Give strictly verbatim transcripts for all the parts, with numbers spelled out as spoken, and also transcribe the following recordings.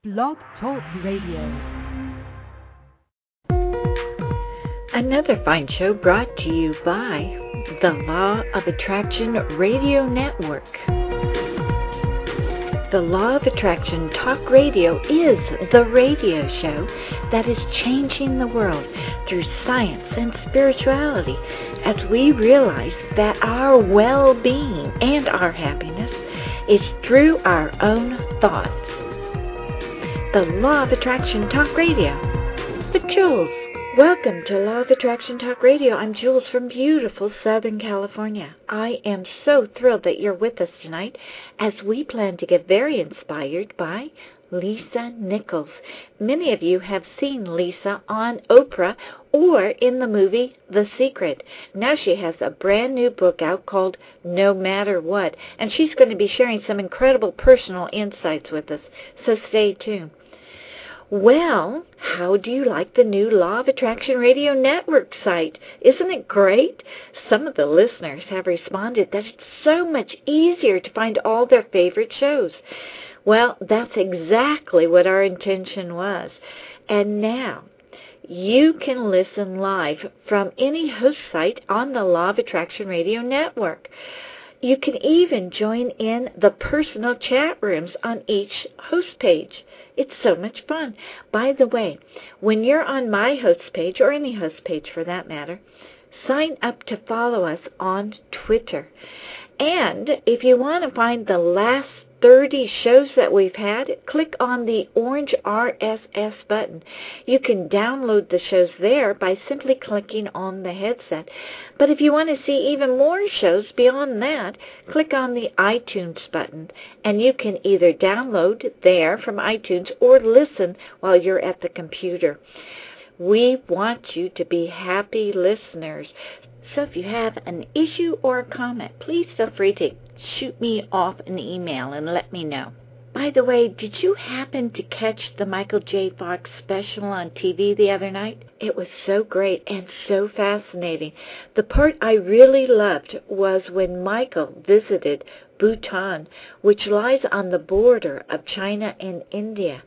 Blog Talk Radio. Another fine show brought to you by the Law of Attraction Radio Network. The Law of Attraction Talk Radio is the radio show that is changing the world through science and spirituality as we realize that our well-being and our happiness is through our own thoughts. The Law of Attraction Talk Radio with Jules. Welcome to Law of Attraction Talk Radio. I'm Jules from beautiful Southern California. I am so thrilled that you're with us tonight as we plan to get very inspired by Lisa Nichols. Many of you have seen Lisa on Oprah or in the movie The Secret. Now she has a brand new book out called No Matter What, and she's going to be sharing some incredible personal insights with us, so stay tuned. Well, how do you like the new Law of Attraction Radio Network site? Isn't it great? Some of the listeners have responded that it's so much easier to find all their favorite shows. Well, that's exactly what our intention was. And now, you can listen live from any host site on the Law of Attraction Radio Network. You can even join in the personal chat rooms on each host page. It's so much fun. By the way, when you're on my host page, or any host page for that matter, sign up to follow us on Twitter. And if you want to find the last thirty shows that we've had, click on the orange R S S button. You can download the shows there by simply clicking on the headset. But if you want to see even more shows beyond that, click on the iTunes button, and you can either download there from iTunes or listen while you're at the computer. We want you to be happy listeners. So if you have an issue or a comment, please feel free to shoot me off an email and let me know. By the way, did you happen to catch the Michael J. Fox special on T V the other night? It was so great and so fascinating. The part I really loved was when Michael visited Bhutan, which lies on the border of China and India.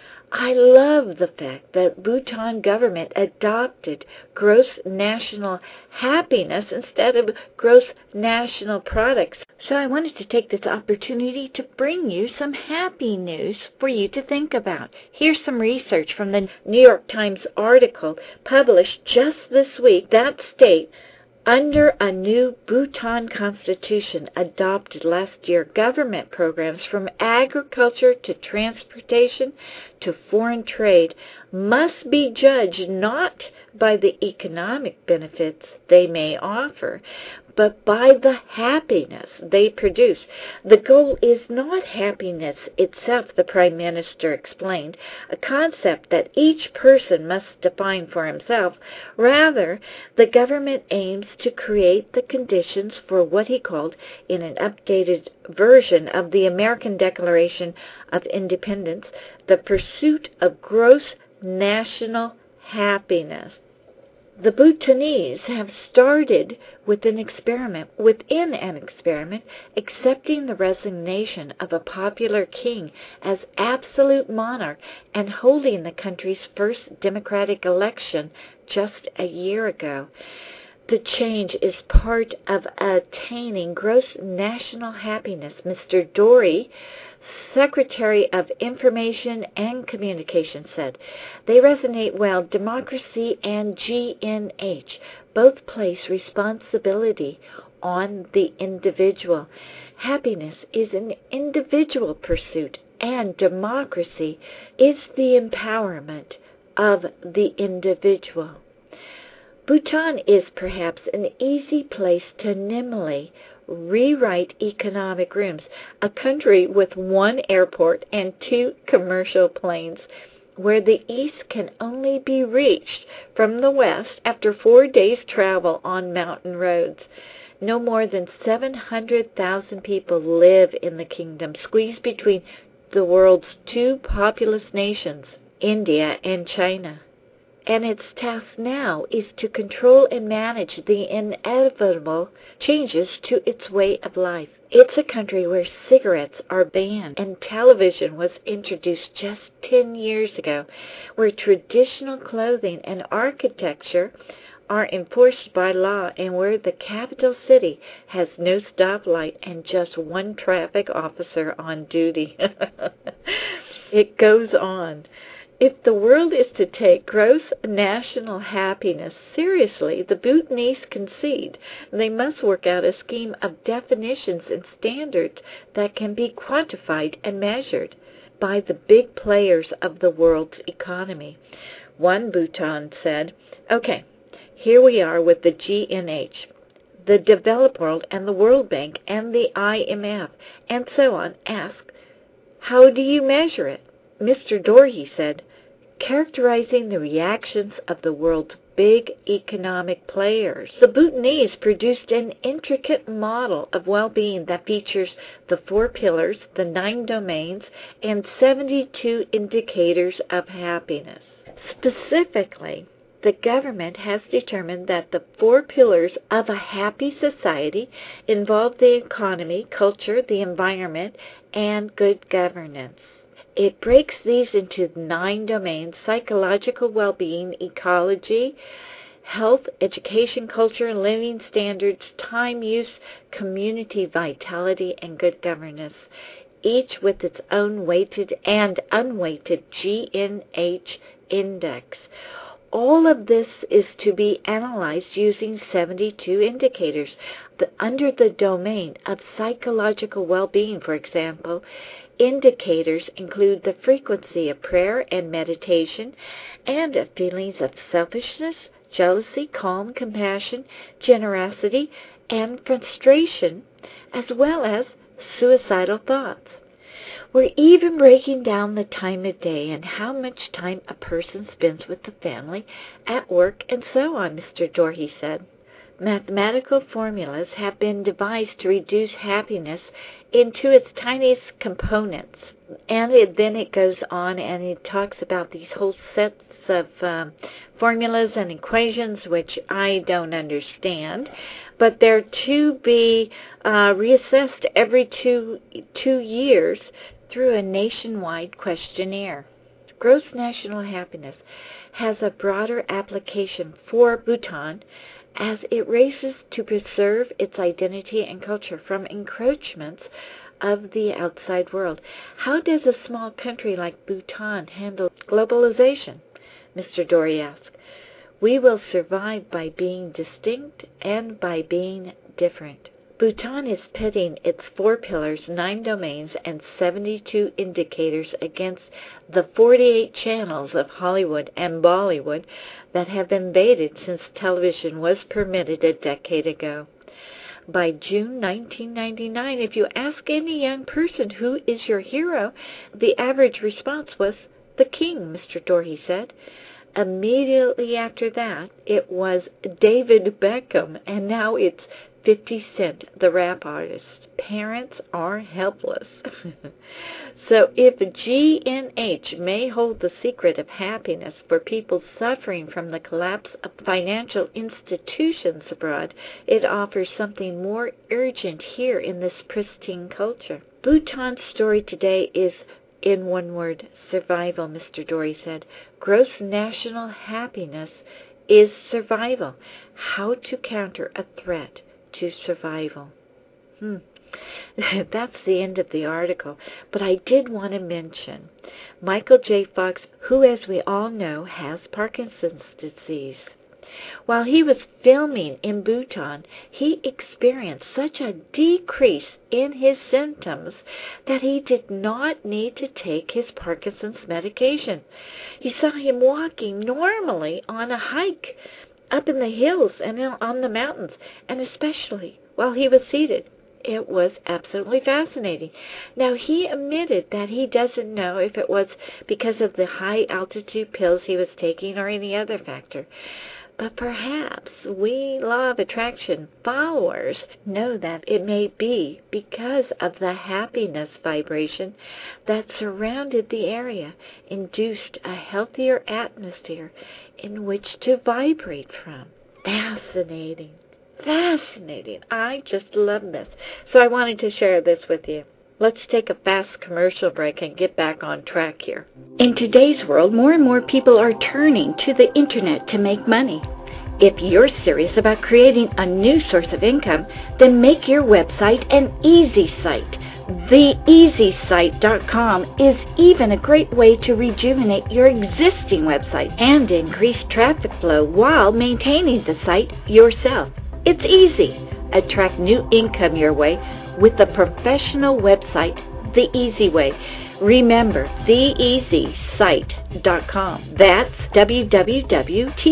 I love the fact that Bhutan government adopted gross national happiness instead of gross national products. So I wanted to take this opportunity to bring you some happy news for you to think about. Here's some research from the New York Times article published just this week that states, under a new Bhutan constitution adopted last year, government programs from agriculture to transportation to foreign trade must be judged not by the economic benefits they may offer, but by the happiness they produce. The goal is not happiness itself, the Prime Minister explained, a concept that each person must define for himself. Rather, the government aims to create the conditions for what he called, in an updated version of the American Declaration of Independence, the pursuit of gross national happiness. The Bhutanese have started with an experiment, within an experiment, accepting the resignation of a popular king as absolute monarch and holding the country's first democratic election just a year ago. The change is part of attaining gross national happiness, Mister Dory, Secretary of Information and Communication, said. They resonate well. Democracy and G N H both place responsibility on the individual. Happiness is an individual pursuit, and democracy is the empowerment of the individual. Bhutan is perhaps an easy place to nimbly rewrite economic rooms, a country with one airport and two commercial planes, where the east can only be reached from the west after four days' travel on mountain roads. No more than seven hundred thousand people live in the kingdom, squeezed between the world's two populous nations, India and China. and its task now is to control and manage the inevitable changes to its way of life. It's a country where cigarettes are banned and television was introduced just ten years ago, where traditional clothing and architecture are enforced by law, and where the capital city has no stoplight and just one traffic officer on duty. It goes on. If the world is to take gross national happiness seriously, the Bhutanese concede they must work out a scheme of definitions and standards that can be quantified and measured by the big players of the world's economy. One Bhutan said, okay, here we are with the G N H, the developed world and the World Bank and the I M F, and so on, ask, how do you measure it? Mister Dorhe said, characterizing the reactions of the world's big economic players. The Bhutanese produced an intricate model of well-being that features the four pillars, the nine domains, and seventy-two indicators of happiness. Specifically, the government has determined that the four pillars of a happy society involve the economy, culture, the environment, and good governance. It breaks these into nine domains: psychological well-being, ecology, health, education, culture, and living standards, time use, community vitality, and good governance, each with its own weighted and unweighted G N H index. All of this is to be analyzed using seventy-two indicators. The, under the domain of psychological well-being, for example, indicators include the frequency of prayer and meditation and of feelings of selfishness, jealousy, calm, compassion, generosity, and frustration, as well as suicidal thoughts. We're even breaking down the time of day and how much time a person spends with the family, at work, and so on, Mister Dorhe said. Mathematical formulas have been devised to reduce happiness into its tiniest components. And it, then it goes on and it talks about these whole sets of um, formulas and equations, which I don't understand, but they're to be uh, reassessed every two, two years through a nationwide questionnaire. Gross national happiness has a broader application for Bhutan as it races to preserve its identity and culture from encroachments of the outside world. How does a small country like Bhutan handle globalization? Mister Dorhe asked. We will survive by being distinct and by being different. Bhutan is pitting its four pillars, nine domains, and seventy-two indicators against the forty-eight channels of Hollywood and Bollywood that have invaded since television was permitted a decade ago. By June nineteen ninety-nine, if you ask any young person who is your hero, the average response was the king, Mister Dorhe said. Immediately after that, it was David Beckham, and now it's fifty Cent, the rap artist. Parents are helpless. So if G N H may hold the secret of happiness for people suffering from the collapse of financial institutions abroad, it offers something more urgent here in this pristine culture. Bhutan's story today is, in one word, survival, Mister Dorhe said. Gross national happiness is survival. How to counter a threat to survival. Hmm. That's the end of the article, but I did want to mention Michael J. Fox, who, as we all know, has Parkinson's disease. While he was filming in Bhutan, he experienced such a decrease in his symptoms that he did not need to take his Parkinson's medication. He saw him walking normally on a hike up in the hills and on the mountains, and especially while he was seated. It was absolutely fascinating. Now, he admitted that he doesn't know if it was because of the high altitude pills he was taking or any other factor. But perhaps we Law of Attraction followers know that it may be because of the happiness vibration that surrounded the area, induced a healthier atmosphere in which to vibrate from. Fascinating. Fascinating. I just love this. So I wanted to share this with you. Let's take a fast commercial break and get back on track here. In today's world, more and more people are turning to the internet to make money. If you're serious about creating a new source of income, then make your website an easy site. the easy site dot com is even a great way to rejuvenate your existing website and increase traffic flow while maintaining the site yourself. It's easy. Attract new income your way with a professional website the easy way. Remember, the easy site dot com. That's w w w dot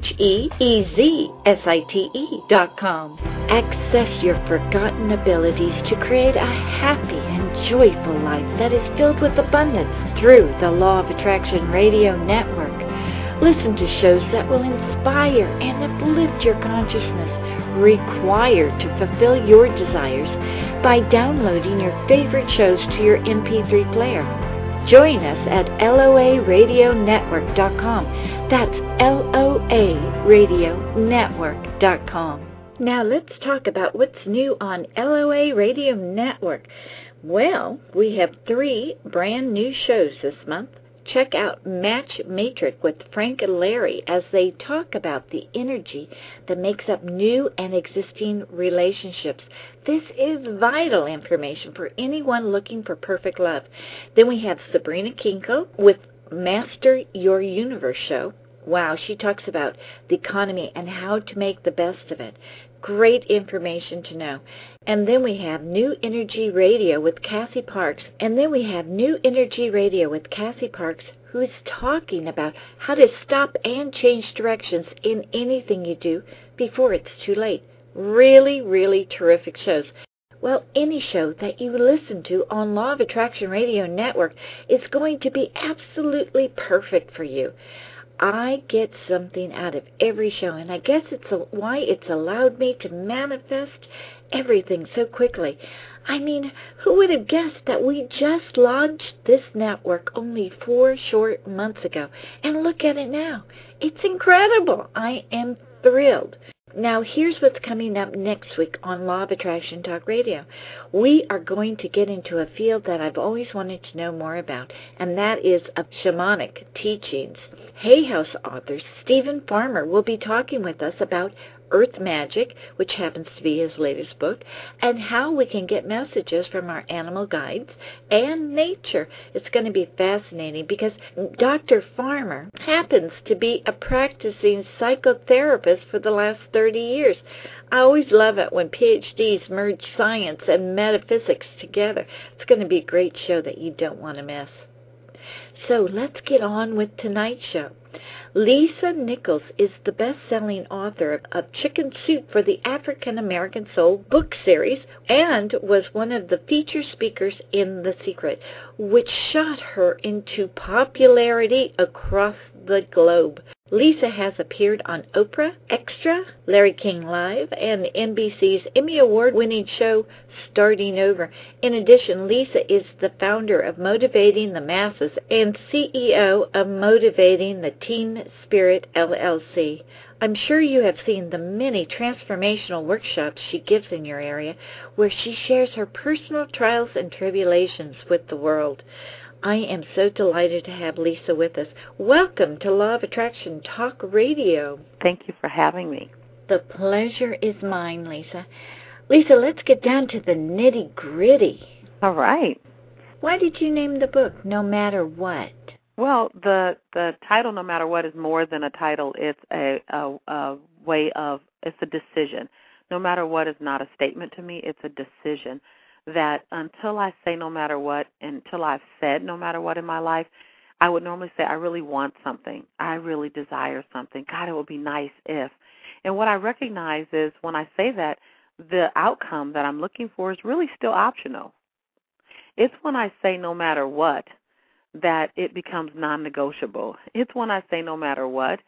the dot com. Access your forgotten abilities to create a happy and joyful life that is filled with abundance through the Law of Attraction Radio Network. Listen to shows that will inspire and uplift your consciousness, required to fulfill your desires by downloading your favorite shows to your M P three player. Join us at L O A radio network dot com. That's L O A radio network dot com. Now let's talk about what's new on L O A Radio Network. Well, we have three brand new shows this month. Check out Match Matrix with Frank and Larry as they talk about the energy that makes up new and existing relationships. This is vital information for anyone looking for perfect love. Then we have Sabrina Kinko with Master Your Universe Show. Wow, she talks about the economy and how to make the best of it. Great information to know. And then we have New Energy Radio with Cassie Parks. And then we have New Energy Radio with Cassie Parks, who is talking about how to stop and change directions in anything you do before it's too late. Really, really terrific shows. Well, any show that you listen to on Law of Attraction Radio Network is going to be absolutely perfect for you. I get something out of every show, and I guess it's a, why it's allowed me to manifest everything so quickly. I mean, who would have guessed that we just launched this network only four short months ago? And look at it now. It's incredible. I am thrilled. Now, here's what's coming up next week on Law of Attraction Talk Radio. We are going to get into a field that I've always wanted to know more about, and that is of shamanic teachings. Hay House author Stephen Farmer will be talking with us about Earth Magic, which happens to be his latest book, and how we can get messages from our animal guides and nature. It's going to be fascinating because Doctor Farmer happens to be a practicing psychotherapist for the last thirty years. I always love it when P H Ds merge science and metaphysics together. It's going to be a great show that you don't want to miss. So let's get on with tonight's show. Lisa Nichols is the best-selling author of, of Chicken Soup for the African American Soul book series and was one of the featured speakers in The Secret, which shot her into popularity across the globe. Lisa has appeared on Oprah, Extra, Larry King Live, and N B C's Emmy Award-winning show Starting Over. In addition, Lisa is the founder of Motivating the Masses and C E O of Motivating the Teen Spirit, L L C. I'm sure you have seen the many transformational workshops she gives in your area, where she shares her personal trials and tribulations with the world. I am so delighted to have Lisa with us. Welcome to Law of Attraction Talk Radio. Thank you for having me. The pleasure is mine, Lisa. Lisa, let's get down to the nitty-gritty. All right. Why did you name the book No Matter What? Well, the the title No Matter What is more than a title. It's a, a, a way of, it's a decision. No matter what is not a statement to me, it's a decision. That until I say no matter what, until I've said no matter what in my life, I would normally say I really want something. I really desire something. God, it would be nice if. And what I recognize is when I say that, the outcome that I'm looking for is really still optional. It's when I say no matter what that it becomes non-negotiable. It's when I say no matter what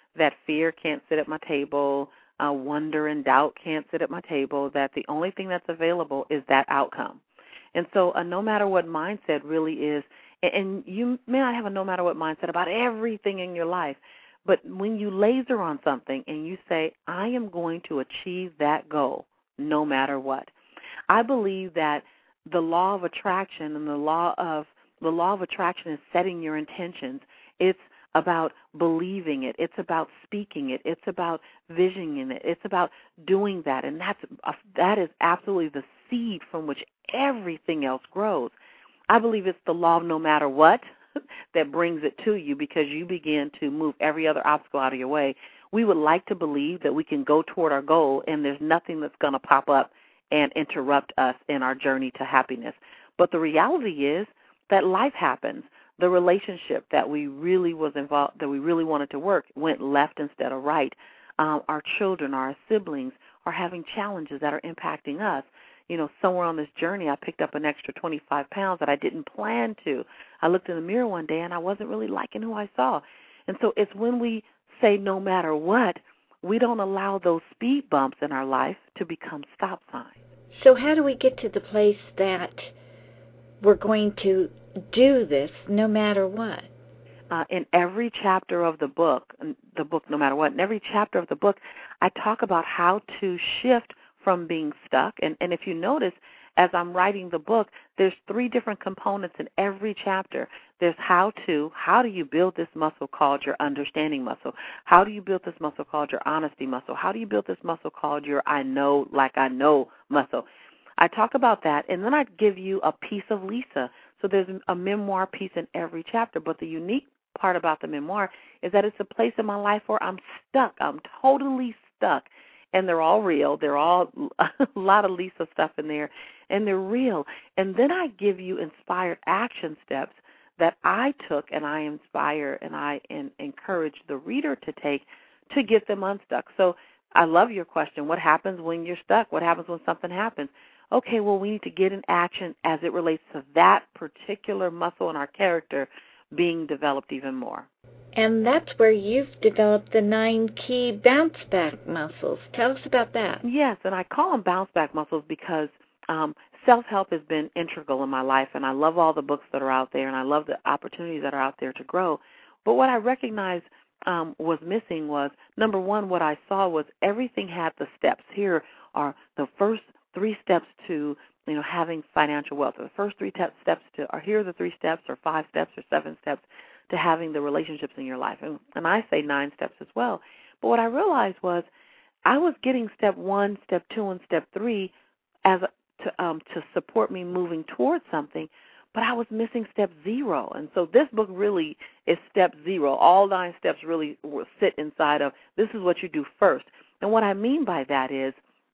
that fear can't sit at my table, uh, wonder and doubt can't sit at my table, that the only thing that's available is that outcome. And so a no matter what mindset really is, and you may not have a no matter what mindset about everything in your life, but when you laser on something and you say, I am going to achieve that goal no matter what, I believe that the law of attraction and the law of the law of attraction is setting your intentions. It's about believing it. It's about speaking it. It's about visioning it. It's about doing that, and that's uh, that is absolutely the seed from which everything else grows. I believe it's the law of no matter what that brings it to you, because you begin to move every other obstacle out of your way. We would like to believe that we can go toward our goal and there's nothing that's going to pop up and interrupt us in our journey to happiness. But the reality is that life happens. The relationship that we really was involved, that we really wanted to work, went left instead of right. Um, our children, our siblings are having challenges that are impacting us. You know, somewhere on this journey, I picked up an extra twenty-five pounds that I didn't plan to. I looked in the mirror one day, and I wasn't really liking who I saw. And so it's when we say no matter what, we don't allow those speed bumps in our life to become stop signs. So how do we get to the place that we're going to do this no matter what? Uh, in every chapter of the book, the book no matter what, in every chapter of the book, I talk about how to shift from being stuck. And, and if you notice, as I'm writing the book, there's three different components in every chapter. There's how to, how do you build this muscle called your understanding muscle? How do you build this muscle called your honesty muscle? How do you build this muscle called your I know like I know muscle? I talk about that, and then I give you a piece of Lisa. So there's a memoir piece in every chapter, but the unique part about the memoir is that it's a place in my life where I'm stuck. I'm totally stuck. And they're all real. They're all a lot of Lisa stuff in there, and they're real. And then I give you inspired action steps that I took, and I inspire and I in, encourage the reader to take to get them unstuck. So I love your question. What happens when you're stuck? What happens when something happens? Okay, well, we need to get in action as it relates to that particular muscle in our character being developed even more. And that's where you've developed the nine key bounce back muscles. Tell us about that. Yes, and I call them bounce back muscles because um, self-help has been integral in my life, and I love all the books that are out there, and I love the opportunities that are out there to grow. But what I recognized um, was missing was, number one, what I saw was everything had the steps. Here are the first three steps to, you know, having financial wealth. Or the first three te- steps to, or here are the three steps, or five steps, or seven steps to having the relationships in your life. And, and I say nine steps as well. But what I realized was I was getting step one, step two, and step three as a, to um, to support me moving towards something, but I was missing step zero. And so this book really is step zero. All nine steps really sit inside of this is what you do first. And what I mean by that is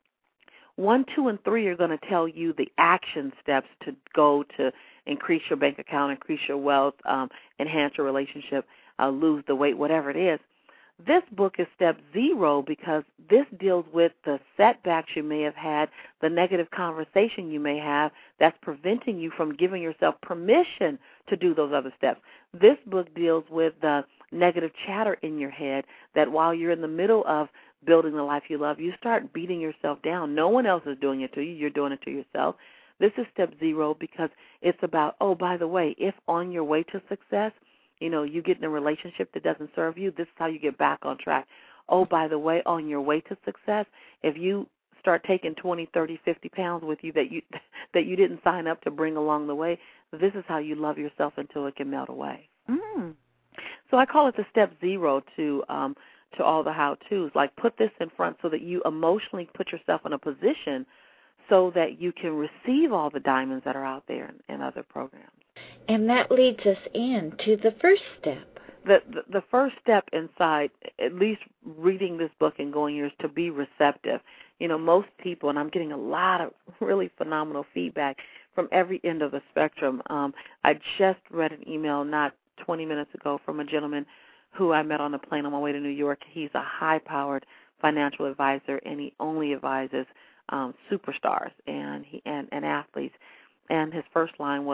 one, two, and three are going to tell you the action steps to go to increase your bank account, increase your wealth, um, enhance your relationship, uh, lose the weight, whatever it is. This book is step zero because this deals with the setbacks you may have had, the negative conversation you may have that's preventing you from giving yourself permission to do those other steps. This book deals with the negative chatter in your head that while you're in the middle of building the life you love, you start beating yourself down. No one else is doing it to you. You're doing it to yourself. This is step zero because it's about, oh, by the way, if on your way to success, you know, you get in a relationship that doesn't serve you, this is how you get back on track. Oh, by the way, on your way to success, if you start taking twenty, thirty, fifty pounds with you that you that you didn't sign up to bring along the way, this is how you love yourself until it can melt away. Mm. So I call it the step zero to um, to all the how-tos. Like put this in front so that you emotionally put yourself in a position so that you can receive all the diamonds that are out there in, in other programs. And that leads us into the first step. The, the the first step inside, at least reading this book and going here, is to be receptive. You know, most people, and I'm getting a lot of really phenomenal feedback from every end of the spectrum. Um, I just read an email not twenty minutes ago from a gentleman who I met on the plane on my way to New York. He's a high-powered financial advisor, and he only advises um, superstars and, he, and and athletes. And his first line was,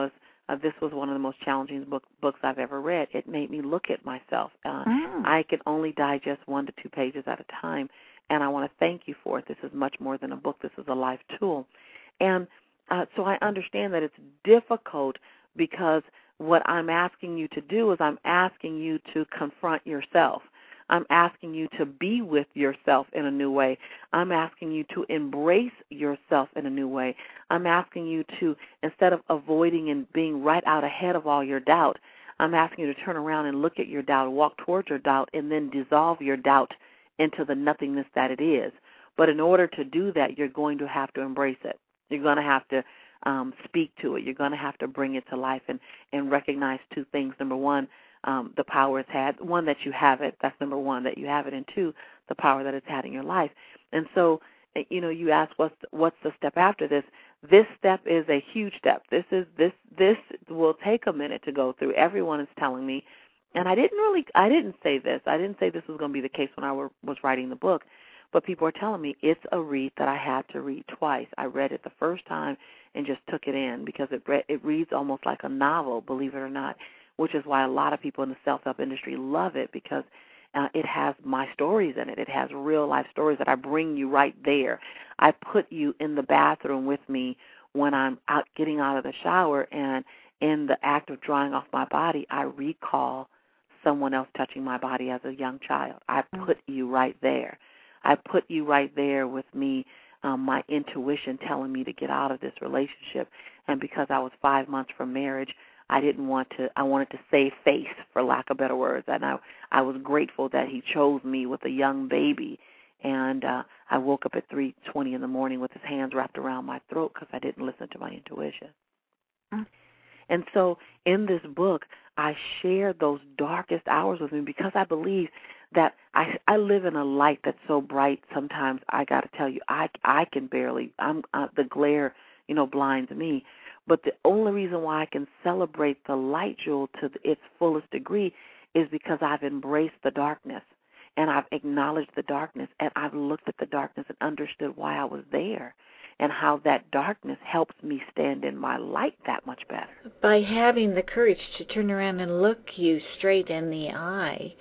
uh, this was one of the most challenging book, books I've ever read. It made me look at myself. Uh, mm. I could only digest one to two pages at a time, and I want to thank you for it. This is much more than a book. This is a life tool. And uh, so I understand that it's difficult because what I'm asking you to do is I'm asking you to confront yourself. I'm asking you to be with yourself in a new way. I'm asking you to embrace yourself in a new way. I'm asking you to, instead of avoiding and being right out ahead of all your doubt, I'm asking you to turn around and look at your doubt, walk towards your doubt, and then dissolve your doubt into the nothingness that it is. But in order to do that, you're going to have to embrace it. You're going to have to um, speak to it. You're going to have to bring it to life and, and recognize two things. Number one, Um, the power it's had. One, that you have it. That's number one, that you have it. And two, the power that it's had in your life. And so, you know, you ask what's the, what's the step after this. This step is a huge step. This is this this will take a minute to go through. Everyone is telling me, and I didn't really, I didn't say this. I didn't say this was going to be the case when I were, was writing the book. But people are telling me it's a read that I had to read twice. I read it the first time and just took it in because it re- it reads almost like a novel, believe it or not, which is why a lot of people in the self-help industry love it because uh, it has my stories in it. It has real-life stories that I bring you right there. I put you in the bathroom with me when I'm out getting out of the shower, and in the act of drying off my body, I recall someone else touching my body as a young child. I put you right there. I put you right there with me, um, my intuition telling me to get out of this relationship. And because I was five months from marriage, I didn't want to, I wanted to save face, for lack of better words. And I, I was grateful that he chose me with a young baby. And uh, I woke up at three twenty in the morning with his hands wrapped around my throat because I didn't listen to my intuition. Mm. And so in this book, I share those darkest hours with him because I believe that I, I live in a light that's so bright. Sometimes I got to tell you, I, I can barely, I'm uh, the glare, you know, blinds me. But the only reason why I can celebrate the light, Jewel, to its fullest degree is because I've embraced the darkness, and I've acknowledged the darkness, and I've looked at the darkness and understood why I was there and how that darkness helps me stand in my light that much better. By having the courage to turn around and look you straight in the eye,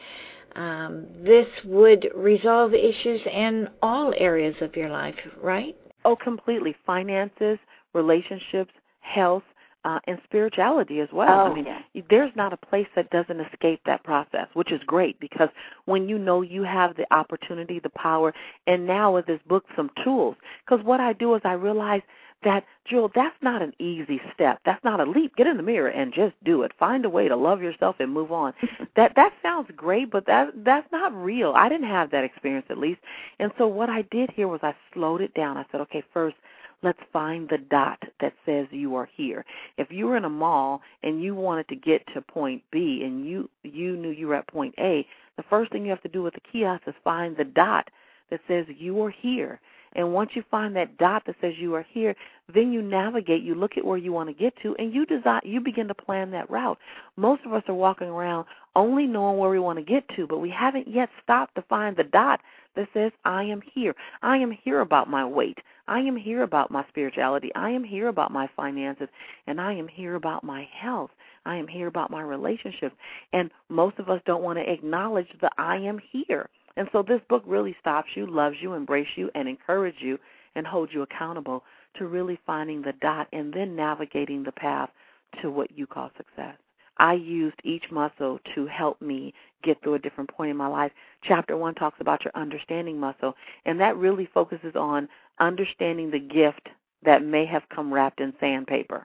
um, this would resolve issues in all areas of your life, right? Oh, completely. Finances, relationships, health, uh, and spirituality as well. Oh, I mean, yeah. There's not a place that doesn't escape that process, which is great because when you know you have the opportunity, the power, and now with this book, some tools. Because what I do is I realize that, Jewel, that's not an easy step. That's not a leap. Get in the mirror and just do it. Find a way to love yourself and move on. that that sounds great, but that that's not real. I didn't have that experience, at least. And so what I did here was I slowed it down. I said, okay, first, let's find the dot that says you are here. If you were in a mall and you wanted to get to point B and you, you knew you were at point A, the first thing you have to do with the kiosk is find the dot that says you are here. And once you find that dot that says you are here, then you navigate, you look at where you want to get to, and you design, you begin to plan that route. Most of us are walking around only knowing where we want to get to, but we haven't yet stopped to find the dot that says I am here. I am here about my weight. I am here about my spirituality. I am here about my finances, and I am here about my health. I am here about my relationships. And most of us don't want to acknowledge the I am here. And so this book really stops you, loves you, embraces you, and encourages you and holds you accountable to really finding the dot and then navigating the path to what you call success. I used each muscle to help me get through a different point in my life. Chapter one talks about your understanding muscle, and that really focuses on understanding the gift that may have come wrapped in sandpaper.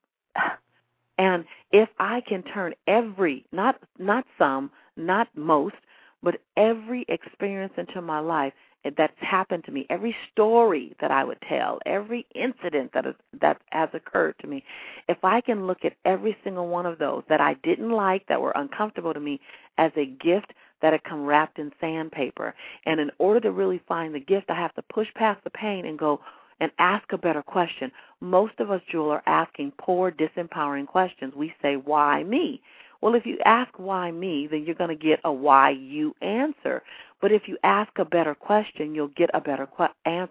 And if I can turn every, not not some, not most, but every experience into my life that's happened to me, every story that I would tell, every incident that, is, that has occurred to me, if I can look at every single one of those that I didn't like, that were uncomfortable to me, as a gift that had come wrapped in sandpaper, and in order to really find the gift, I have to push past the pain and go and ask a better question. Most of us, Jewel, are asking poor, disempowering questions. We say, why me? Well, if you ask why me, then you're going to get a why you answer. But if you ask a better question, you'll get a better qu- answer.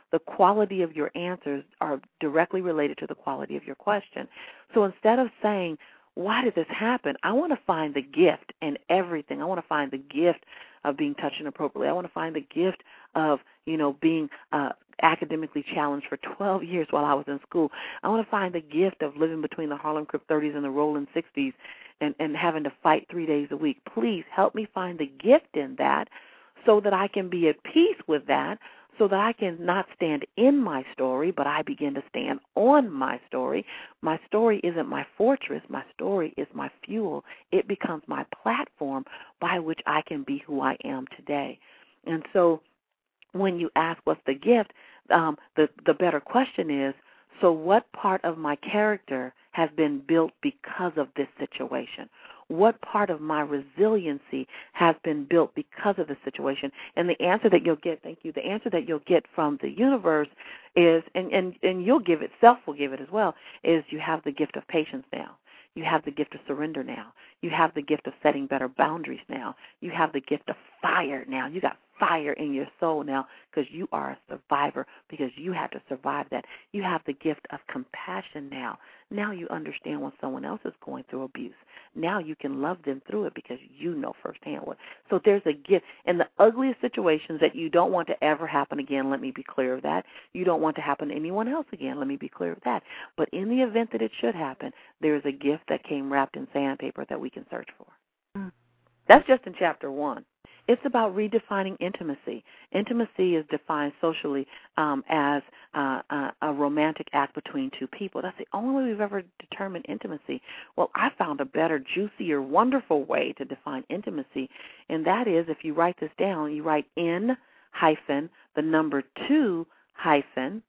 the quality of your answers are directly related to the quality of your question. So instead of saying, why did this happen? I want to find the gift in everything. I want to find the gift of being touched inappropriately. I want to find the gift of, you know, being uh, academically challenged for twelve years while I was in school. I want to find the gift of living between the Harlem Crip thirties and the Rolling sixties and, and having to fight three days a week. Please help me find the gift in that so that I can be at peace with that, so that I can not stand in my story, but I begin to stand on my story. My story isn't my fortress. My story is my fuel. It becomes my platform by which I can be who I am today. And so when you ask what's the gift, um, the, the better question is, so what part of my character has been built because of this situation? What part of my resiliency has been built because of the situation? And the answer that you'll get, thank you, the answer that you'll get from the universe is, and, and, and you'll give it, self will give it as well, is you have the gift of patience now. You have the gift of surrender now. You have the gift of setting better boundaries now. You have the gift of fire now. You got fire in your soul now because you are a survivor, because you had to survive that. You have the gift of compassion now. Now you understand when someone else is going through abuse. Now you can love them through it because you know firsthand what. So there's a gift. In the ugliest situations that you don't want to ever happen again, let me be clear of that. You don't want to happen to anyone else again, let me be clear of that. But in the event that it should happen, there's a gift that came wrapped in sandpaper that we can search for. Mm. That's just in chapter one. It's about redefining intimacy. Intimacy is defined socially um, as uh, a, a romantic act between two people. That's the only way we've ever determined intimacy. Well, I found a better, juicier, wonderful way to define intimacy, and that is if you write this down, you write N hyphen, the number two hyphen,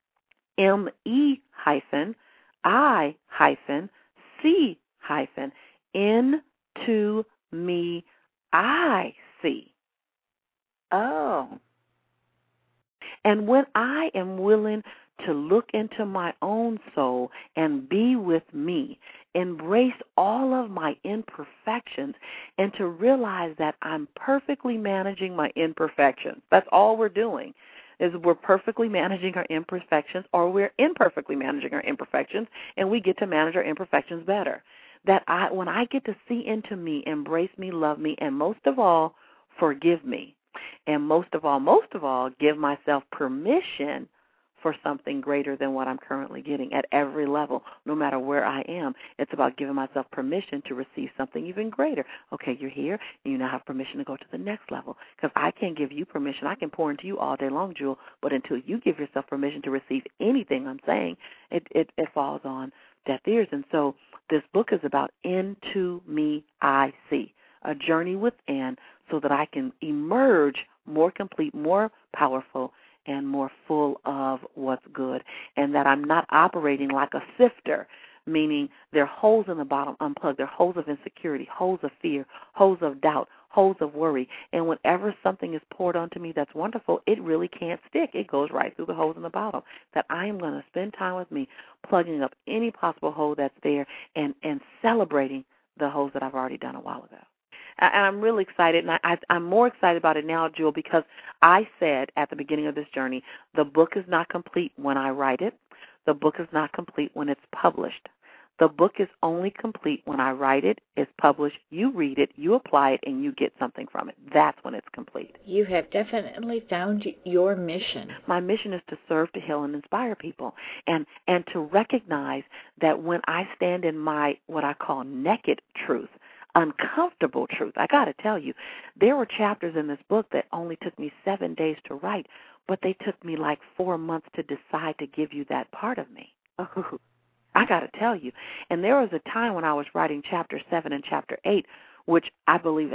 M E hyphen, I hyphen, C hyphen, into me, I see. Oh. And when I am willing to look into my own soul and be with me, embrace all of my imperfections, and to realize that I'm perfectly managing my imperfections. That's all we're doing, is we're perfectly managing our imperfections, or we're imperfectly managing our imperfections, and we get to manage our imperfections better. That I, when I get to see into me, embrace me, love me, and most of all, forgive me. And most of all, most of all, give myself permission for something greater than what I'm currently getting at every level, no matter where I am. It's about giving myself permission to receive something even greater. Okay, you're here, and you now have permission to go to the next level. Because I can't give you permission. I can pour into you all day long, Jewel, but until you give yourself permission to receive anything I'm saying, it, it, it falls on deaf ears. And so this book is about Into Me, I See, a journey within so that I can emerge more complete, more powerful, and more full of what's good, and that I'm not operating like a sifter, meaning there are holes in the bottom unplugged. There are holes of insecurity, holes of fear, holes of doubt, holes of worry. And whenever something is poured onto me that's wonderful, it really can't stick. It goes right through the holes in the bottom. That I am going to spend time with me plugging up any possible hole that's there and, and celebrating the holes that I've already done a while ago. And I'm really excited, and I, I, I'm more excited about it now, Jewel, because I said at the beginning of this journey, the book is not complete when I write it. The book is not complete when it's published. The book is only complete when I write it, it's published, you read it, you apply it, and you get something from it. That's when it's complete. You have definitely found your mission. My mission is to serve, to heal, and inspire people, and, and to recognize that when I stand in my, what I call naked truth, uncomfortable truth. I got to tell you, there were chapters in this book that only took me seven days to write, but they took me like four months to decide to give you that part of me. Oh, I got to tell you. And there was a time when I was writing chapter seven and chapter eight, which I believe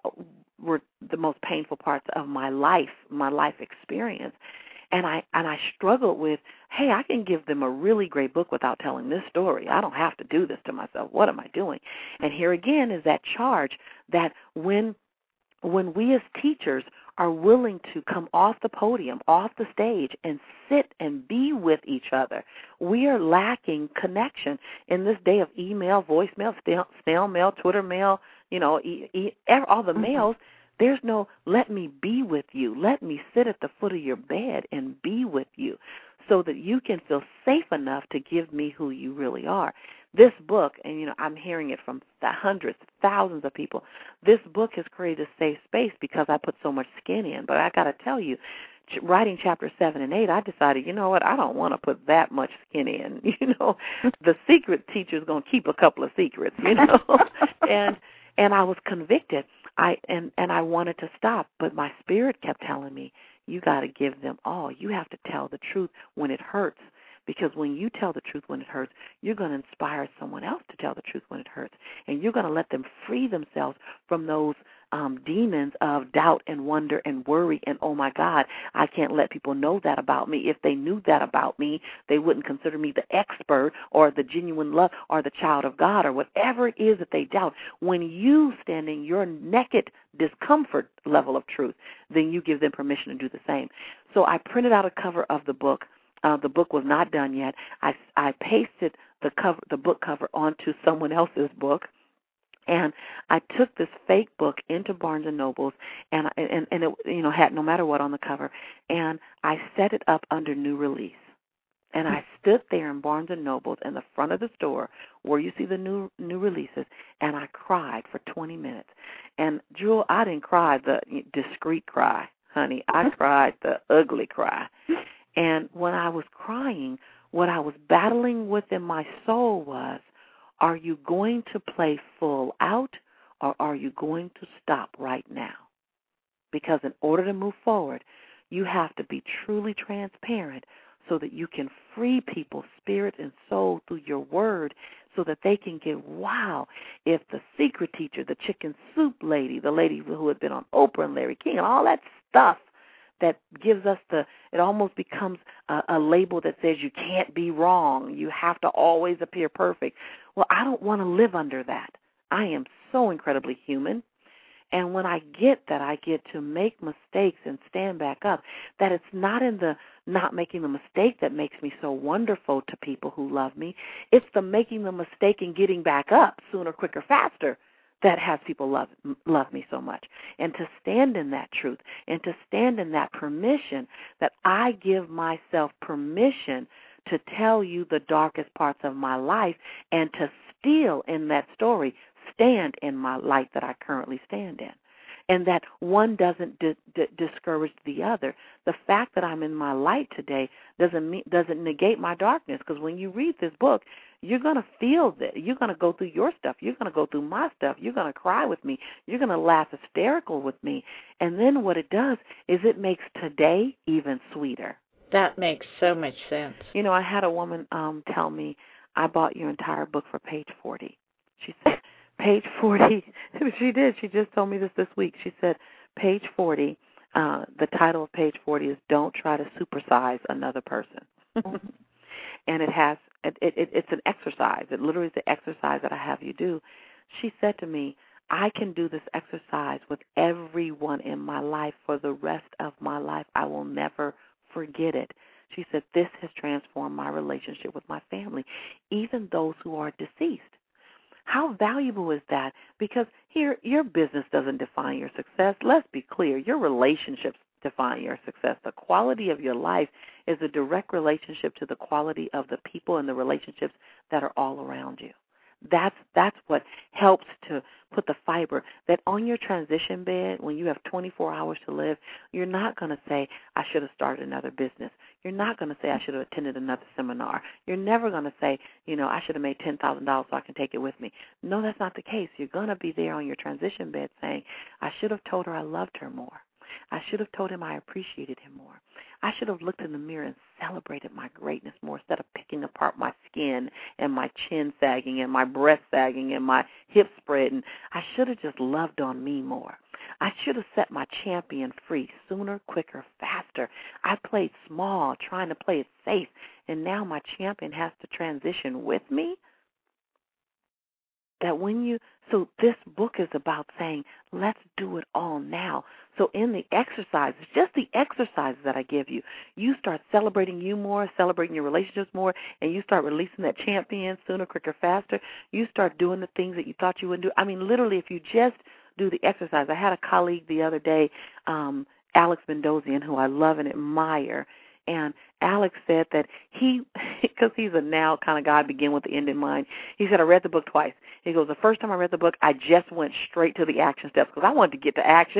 were the most painful parts of my life, my life experience. And I and I struggled with, hey, I can give them a really great book without telling this story. I don't have to do this to myself. What am I doing? And here again is that charge that when when we as teachers are willing to come off the podium, off the stage, and sit and be with each other, we are lacking connection in this day of email, voicemail, snail, snail mail, Twitter mail, you know, e- e- all the mails. There's no, let me be with you. Let me sit at the foot of your bed and be with you so that you can feel safe enough to give me who you really are. This book, and, you know, I'm hearing it from hundreds, thousands of people, this book has created a safe space because I put so much skin in. But I got to tell you, writing chapter seven and eight, I decided, you know what, I don't want to put that much skin in. You know, the secret teacher's going to keep a couple of secrets, you know. and and I was convicted. I and, and I wanted to stop, but my spirit kept telling me, you got to give them all. You have to tell the truth when it hurts. Because when you tell the truth when it hurts, you're going to inspire someone else to tell the truth when it hurts. And you're going to let them free themselves from those um, demons of doubt and wonder and worry and, oh, my God, I can't let people know that about me. If they knew that about me, they wouldn't consider me the expert or the genuine love or the child of God or whatever it is that they doubt. When you stand in your naked discomfort level of truth, then you give them permission to do the same. So I printed out a cover of the book. Uh, the book was not done yet. I, I pasted the cover, the book cover onto someone else's book, and I took this fake book into Barnes and Nobles, and and and it, you know, had no matter what on the cover, and I set it up under new release, and I stood there in Barnes and Nobles in the front of the store where you see the new new releases, and I cried for twenty minutes. And Jewel, I didn't cry the discreet cry, honey. I cried the ugly cry. And when I was crying, what I was battling with in my soul was, are you going to play full out or are you going to stop right now? Because in order to move forward, you have to be truly transparent so that you can free people's spirit and soul through your word so that they can get, wow, if the secret teacher, the chicken soup lady, the lady who had been on Oprah and Larry King and all that stuff, that gives us the, it almost becomes a, a label that says you can't be wrong. You have to always appear perfect. Well, I don't want to live under that. I am so incredibly human. And when I get that, I get to make mistakes and stand back up, that it's not in the not making the mistake that makes me so wonderful to people who love me. It's the making the mistake and getting back up sooner, quicker, faster that has people love love me so much. And to stand in that truth and to stand in that permission that I give myself permission to tell you the darkest parts of my life and to still in that story stand in my light that I currently stand in. And that one doesn't di- di- discourage the other. The fact that I'm in my light today doesn't mean, doesn't negate my darkness, because when you read this book, you're going to feel that. You're going to go through your stuff. You're going to go through my stuff. You're going to cry with me. You're going to laugh hysterical with me. And then what it does is it makes today even sweeter. That makes so much sense. You know, I had a woman um, tell me, I bought your entire book for page forty. She said, page forty, she did. She just told me this this week. She said, page forty, uh, the title of page forty is Don't Try to Supersize Another Person. And it has, it, it, it's an exercise. It literally is the exercise that I have you do. She said to me, I can do this exercise with everyone in my life for the rest of my life. I will never forget it. She said, this has transformed my relationship with my family, even those who are deceased. How valuable is that? Because here, your business doesn't define your success. Let's be clear. Your relationships define your success. The quality of your life is a direct relationship to the quality of the people and the relationships that are all around you. That's that's what helps to put the fiber that on your transition bed, when you have twenty-four hours to live, you're not going to say, I should have started another business. You're not going to say, I should have attended another seminar. You're never going to say, you know, I should have made ten thousand dollars so I can take it with me. No, that's not the case. You're going to be there on your transition bed saying, I should have told her I loved her more. I should have told him I appreciated him more. I should have looked in the mirror and celebrated my greatness more instead of picking apart my skin and my chin sagging and my breast sagging and my hips spreading. I should have just loved on me more. I should have set my champion free sooner, quicker, faster. I played small, trying to play it safe, and now my champion has to transition with me. That when you, so this book is about saying, let's do it all now. So in the exercises, just the exercises that I give you, you start celebrating you more, celebrating your relationships more, and you start releasing that champion sooner, quicker, faster. You start doing the things that you thought you wouldn't do. I mean, literally, if you just do the exercise. I had a colleague the other day, um, Alex Mendozian, who I love and admire, and Alex said that he, because he's a now kind of guy, begin with the end in mind, he said, I read the book twice. He goes, the first time I read the book, I just went straight to the action steps because I wanted to get to action.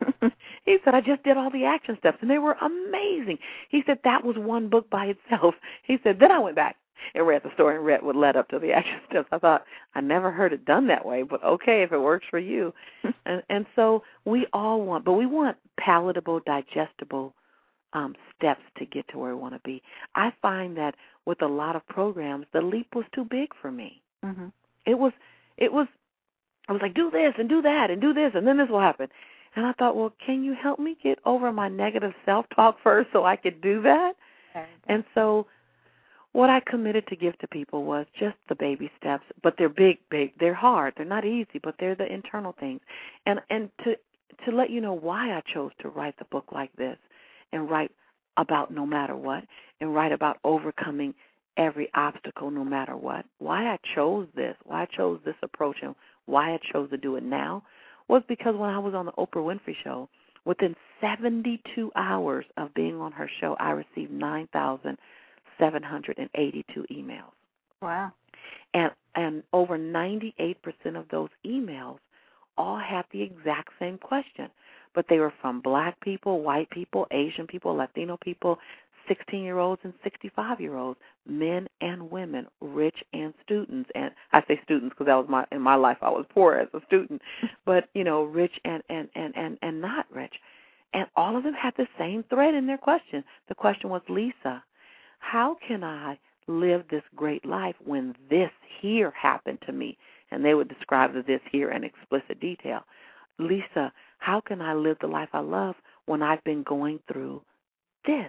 He said, I just did all the action steps, and they were amazing. He said, that was one book by itself. He said, then I went back and read the story and read what led up to the action steps. I thought, I never heard it done that way, but okay, if it works for you. and, and so we all want, but we want palatable, digestible um, steps to get to where we want to be. I find that with a lot of programs, the leap was too big for me. Mm-hmm. It was, it was, I was like, do this and do that and do this, and then this will happen. And I thought, well, can you help me get over my negative self-talk first so I could do that? Okay. And so what I committed to give to people was just the baby steps, but they're big, big. They're hard. They're not easy, but they're the internal things. And and to to let you know why I chose to write the book like this and write about no matter what and write about overcoming every obstacle no matter what, why I chose this, why I chose this approach and why I chose to do it now was because when I was on the Oprah Winfrey Show, within seventy-two hours of being on her show, I received nine thousand seven hundred eighty-two emails. Wow. And and over ninety-eight percent of those emails all had the exact same question, but they were from black people, white people, Asian people, Latino people, sixteen-year-olds and sixty-five-year-olds, men and women, rich and students. And I say students because that was my in my life I was poor as a student, but, you know, rich and, and, and, and, and not rich. And all of them had the same thread in their question. The question was, Lisa, how can I live this great life when this here happened to me? And they would describe the this here in explicit detail. Lisa, how can I live the life I love when I've been going through this?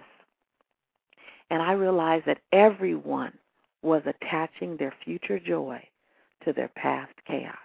And I realized that everyone was attaching their future joy to their past chaos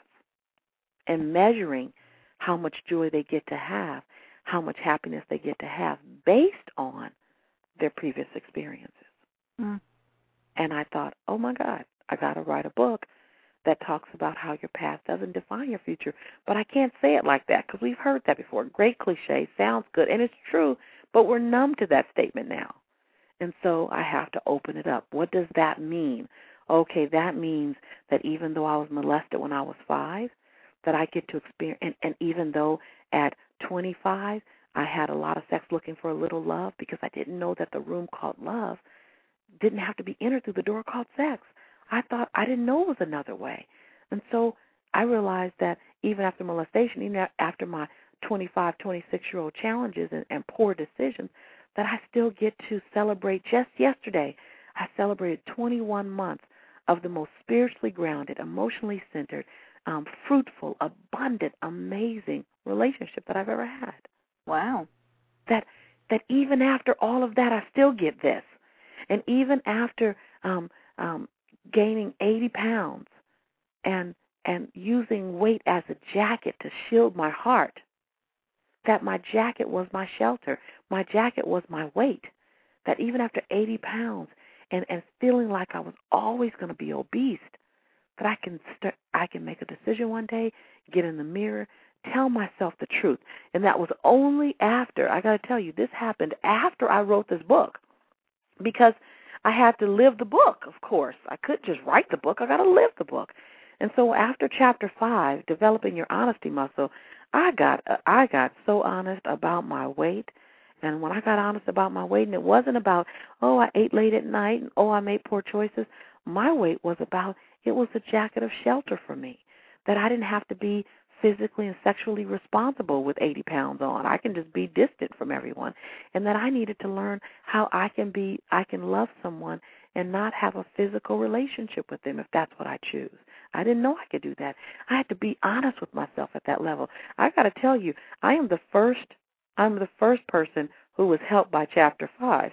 and measuring how much joy they get to have, how much happiness they get to have based on their previous experiences. Mm. And I thought, oh, my God, I got to write a book that talks about how your past doesn't define your future. But I can't say it like that because we've heard that before. Great cliche, sounds good, and it's true, but we're numb to that statement now. And so I have to open it up. What does that mean? Okay, that means that even though I was molested when I was five, that I get to experience, and, and even though at twenty-five I had a lot of sex looking for a little love because I didn't know that the room called love didn't have to be entered through the door called sex. I thought, I didn't know it was another way. And so I realized that even after molestation, even after my twenty-five, twenty-six-year-old challenges and, and poor decisions, that I still get to celebrate. Just yesterday, I celebrated twenty-one months of the most spiritually grounded, emotionally centered, um, fruitful, abundant, amazing relationship that I've ever had. Wow. That that even after all of that, I still get this. And even after um, um, gaining eighty pounds and and using weight as a jacket to shield my heart, that my jacket was my shelter. My jacket was my weight. That even after eighty pounds and, and feeling like I was always going to be obese, that I can st- I can make a decision one day, get in the mirror, tell myself the truth. And that was only after, I got to tell you, this happened after I wrote this book because I had to live the book, of course. I couldn't just write the book. I got to live the book. And so after chapter five, developing your honesty muscle, I got I got so honest about my weight. And when I got honest about my weight, and it wasn't about, oh, I ate late at night, and oh, I made poor choices. My weight was about, it was a jacket of shelter for me, that I didn't have to be physically and sexually responsible with eighty pounds on. I can just be distant from everyone. And that I needed to learn how I can be, I can love someone and not have a physical relationship with them if that's what I choose. I didn't know I could do that. I had to be honest with myself at that level. I got to tell you, I am the first, I'm the first person who was helped by chapter five.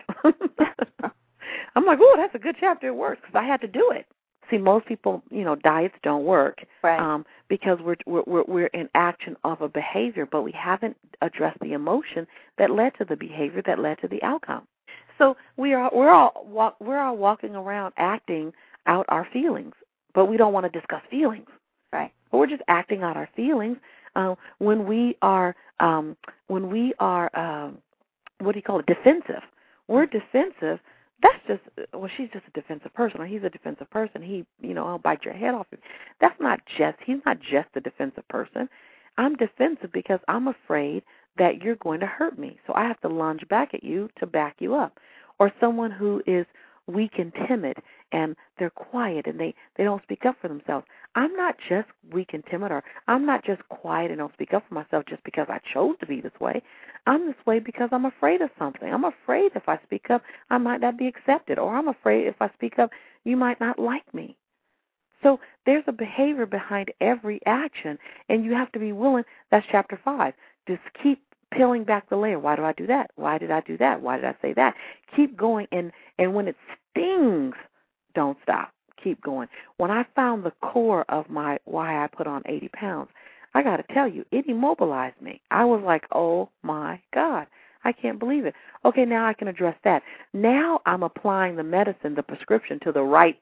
I'm like, oh, that's a good chapter. It works because I had to do it. See, most people, you know, diets don't work right. um, because we're, we're we're in action of a behavior, but we haven't addressed the emotion that led to the behavior that led to the outcome. So we are we're all walk, we're all walking around acting out our feelings, but we don't want to discuss feelings. Right. But we're just acting out our feelings Um, when we are, um, when we are, um, what do you call it, defensive. We're defensive. That's just, well, she's just a defensive person, or he's a defensive person. He, you know, I'll bite your head off. That's not just, he's not just a defensive person. I'm defensive because I'm afraid that you're going to hurt me. So I have to lunge back at you to back you up. Or someone who is weak and timid, and they're quiet, and they, they don't speak up for themselves. I'm not just weak and timid, or I'm not just quiet and don't speak up for myself just because I chose to be this way. I'm this way because I'm afraid of something. I'm afraid if I speak up, I might not be accepted, or I'm afraid if I speak up, you might not like me. So there's a behavior behind every action, and you have to be willing. That's chapter five. Just keep peeling back the layer. Why do I do that? Why did I do that? Why did I say that? Keep going, and, and when it stings, don't stop. Keep going. When I found the core of my why I put on eighty pounds, I got to tell you, it immobilized me. I was like, oh, my God, I can't believe it. Okay, now I can address that. Now I'm applying the medicine, the prescription, to the right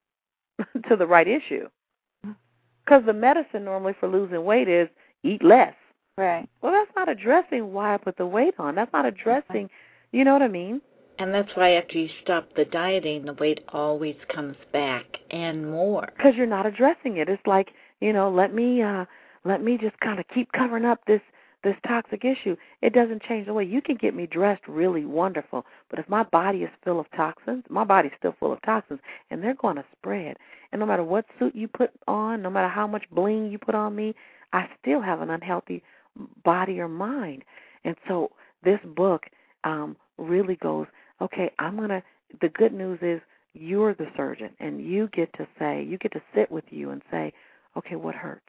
to the right issue. Because the medicine normally for losing weight is eat less. Right. Well, that's not addressing why I put the weight on. That's not addressing, you know what I mean? And that's why after you stop the dieting, the weight always comes back and more. Because you're not addressing it. It's like, you know, let me uh, let me just kind of keep covering up this, this toxic issue. It doesn't change the way. You can get me dressed really wonderful, but if my body is full of toxins, my body's still full of toxins, and they're going to spread. And no matter what suit you put on, no matter how much bling you put on me, I still have an unhealthy body or mind. And so this book um, really goes, okay, I'm going to, the good news is you're the surgeon, and you get to say, you get to sit with you and say, okay, what hurts?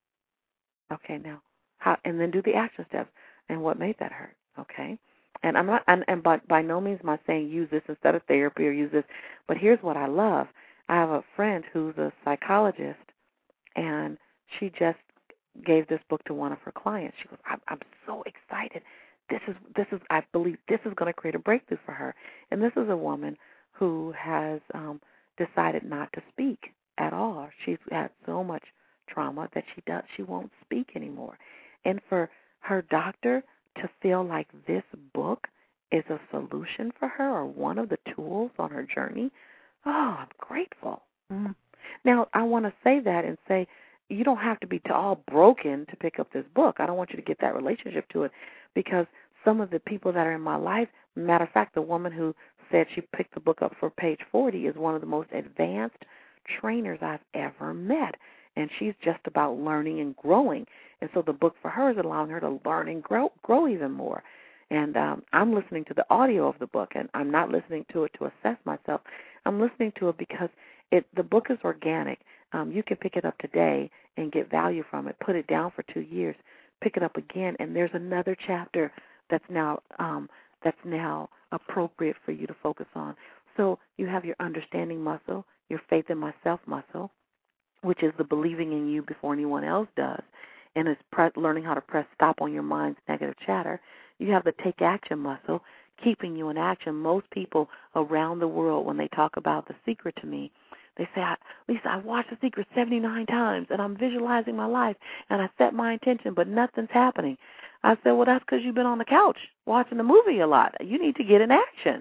Okay, now, how, and then do the action steps, and what made that hurt, okay? And I'm not, and, and by, by no means am I saying use this instead of therapy or use this, but here's what I love. I have a friend who's a psychologist, and she just gave this book to one of her clients. She goes, I'm, I'm so excited. This is, this is, I believe this is going to create a breakthrough for her. And this is a woman who has um, decided not to speak at all. She's had so much trauma that she does, she won't speak anymore. And for her doctor to feel like this book is a solution for her, or one of the tools on her journey, oh, I'm grateful. Mm. Now, I want to say that and say, you don't have to be all broken to pick up this book. I don't want you to get that relationship to it, because some of the people that are in my life, matter of fact, the woman who said she picked the book up for page forty is one of the most advanced trainers I've ever met, and she's just about learning and growing. And so the book for her is allowing her to learn and grow, grow even more. And um, I'm listening to the audio of the book, and I'm not listening to it to assess myself. I'm listening to it because it the book is organic. Um, you can pick it up today and get value from it. Put it down for two years. Pick it up again, and there's another chapter that's now um, that's now appropriate for you to focus on. So you have your understanding muscle, your faith in myself muscle, which is the believing in you before anyone else does, and it's pre- learning how to press stop on your mind's negative chatter. You have the take action muscle, keeping you in action. Most people around the world, when they talk about The Secret to me, they say, Lisa, I watched The Secret seventy-nine times, and I'm visualizing my life, and I set my intention, but nothing's happening. I said, well, that's because you've been on the couch watching the movie a lot. You need to get in action.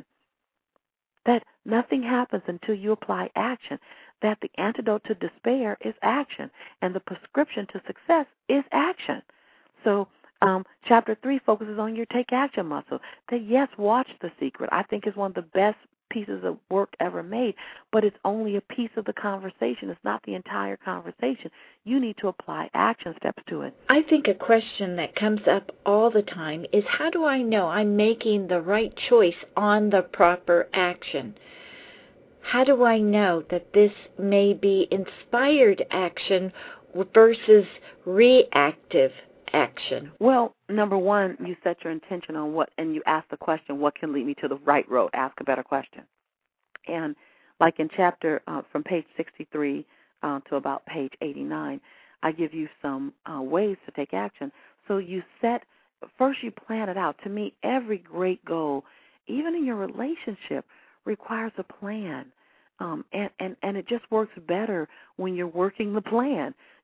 That nothing happens until you apply action. That the antidote to despair is action, and the prescription to success is action. So um, chapter three focuses on your take action muscle. That, yes, watch The Secret. I think is one of the best pieces of work ever made, but it's only a piece of the conversation. It's not the entire conversation. You need to apply action steps to it. I think a question that comes up all the time is, how do I know I'm making the right choice on the proper action? How do I know that this may be inspired action versus reactive action? Well, number one, you set your intention on what, and you ask the question, what can lead me to the right road? Ask a better question. And like in chapter uh, from page sixty-three uh, to about page eighty-nine, I give you some uh, ways to take action. So you set, first you plan it out. To me, every great goal, even in your relationship, requires a plan. Um, and, and, and it just works better when you're working the plan.